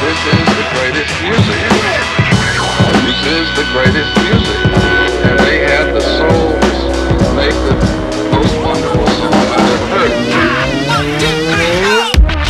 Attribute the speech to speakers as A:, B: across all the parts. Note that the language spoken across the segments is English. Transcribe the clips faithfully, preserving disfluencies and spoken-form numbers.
A: This is the greatest music. This is the greatest music. And they had the soul to make the most wonderful song I've ever heard. One, two, three, go!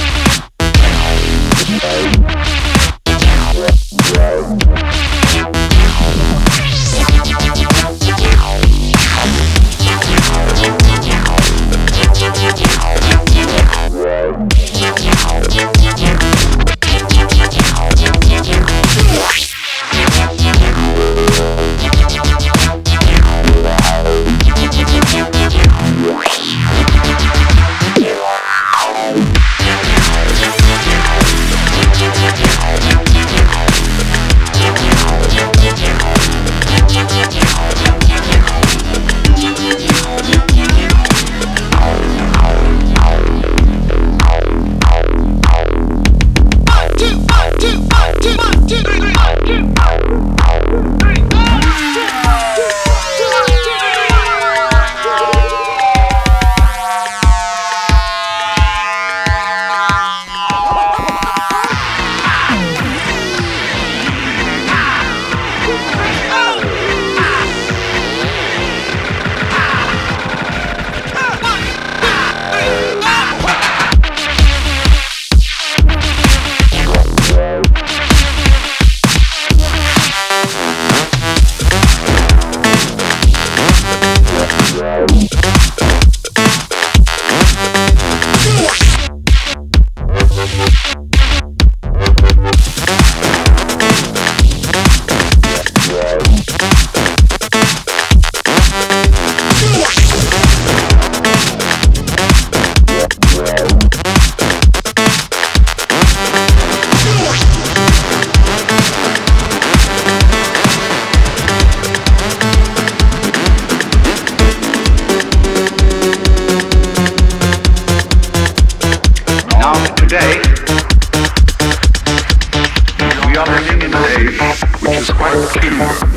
B: Today, we are living in an age which is quite peculiar.